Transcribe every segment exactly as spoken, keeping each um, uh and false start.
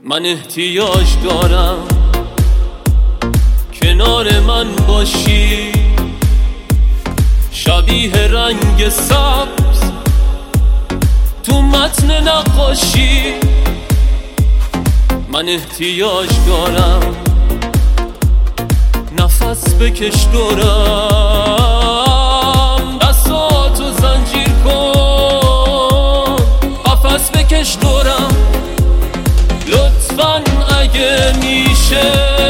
من احتیاج دارم کنار من باشی، شبیه رنگ سبز تو متن نقاشی. من احتیاج دارم نفس بکش دورم، دستاتو زنجیر کن، قفس بکش دورم. لطفاً اگه میشه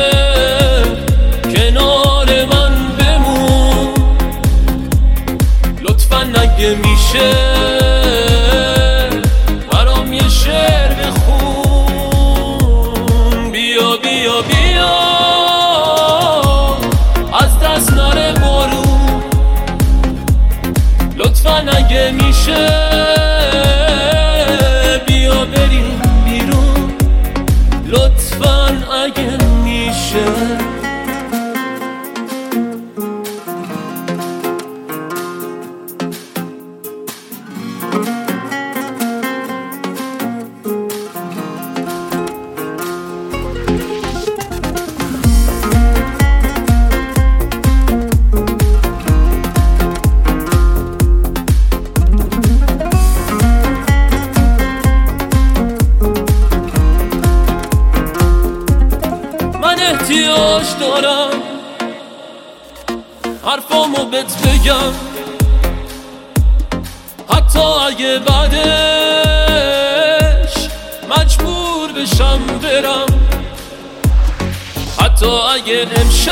کنار من بمون، لطفاً اگه میشه برام یه شعر بخون. بیا بیا بیا از دست نره برون، لطفاً اگه میشه بیا بریم بیرون، لطفاً اگه میشه. احتیاج دارم حرفامو بهت بگم، حتی اگه بعدش مجبور بشم برم، حتی اگه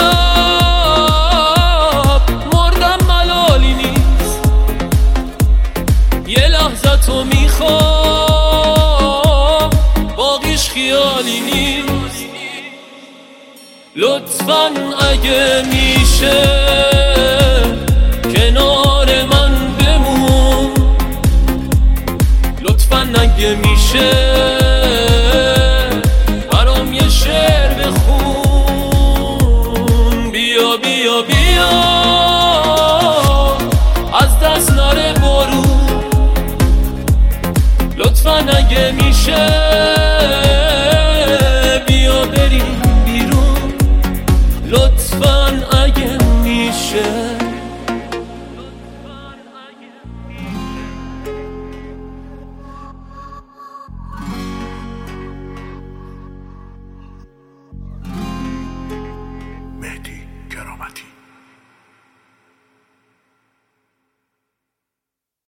امشب مردم ملالی نیست، یه لحظه تو میخوام باقیش خیالی نیست. لطفاً اگه میشه کنار من بمون، لطفاً اگه میشه برام یه شعر بخون. بیا بیا بیا از دست نره برون، لطفاً اگه میشه